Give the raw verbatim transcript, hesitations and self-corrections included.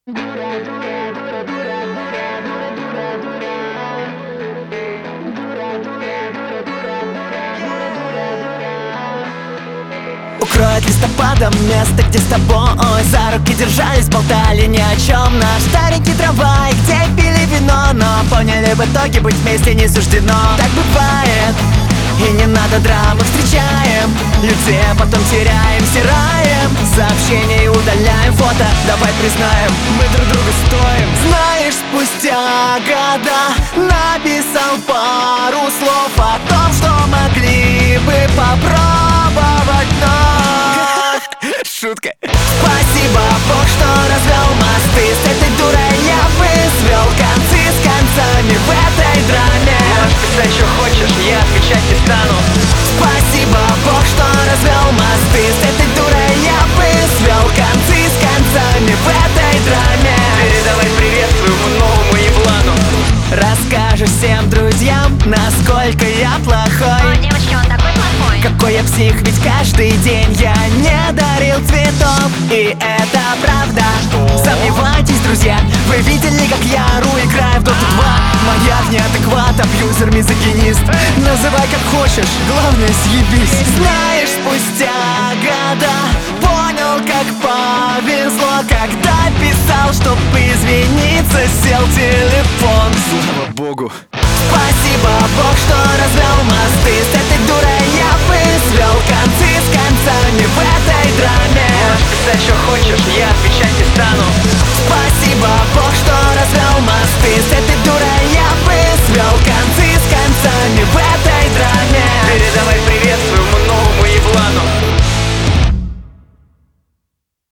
Укроет листопадом место, где с тобой за руки держались, болтали ни о чем. Наш старенький трамвай, где пили вино, но поняли в итоге быть вместе не суждено. Так бывает, и не надо драмы. Встречаем людей, а потом теряем, стираем сообщения и удаляем фото. Давай признаем, мы друг другу стоим. Знаешь, спустя года написал пару слов о том, что могли бы попробовать вновь. Шутка. Спасибо, Бог, что развел мосты. С этой дурой я бы свел концы с концами в этой драме. Можешь писать, что хочешь, я отвечать не стану. Спасибо, Бог, что развел мосты. С этой дурой я бы свел концы с концами в этой драме. Передавай привет своему новому еблану. Расскажешь всем друзьям, насколько я плохой. Ой, девочки, он такой плохой. Какой я псих, ведь каждый день я не дарил цветов. И это правда. Сомневайтесь, друзья, вы видели, как я ору, играю в доту два. Маяк неадекват, абьюзер, мизогинист. Называй как хочешь, главное съебись. Знаешь, спустя года понял, как повезло, когда писал, чтоб извиниться, сел телефон. Слава Богу. Спасибо, Бог, что развел мосты. С этой дурой я бы свел концы с концами в этой драме. Можешь писать, что хочешь, я отвечать не стану. Спасибо, Бог, что развел мосты. С этой дурой я бы свел концы с концами в этой драме. Передавай привет своему новому еблану.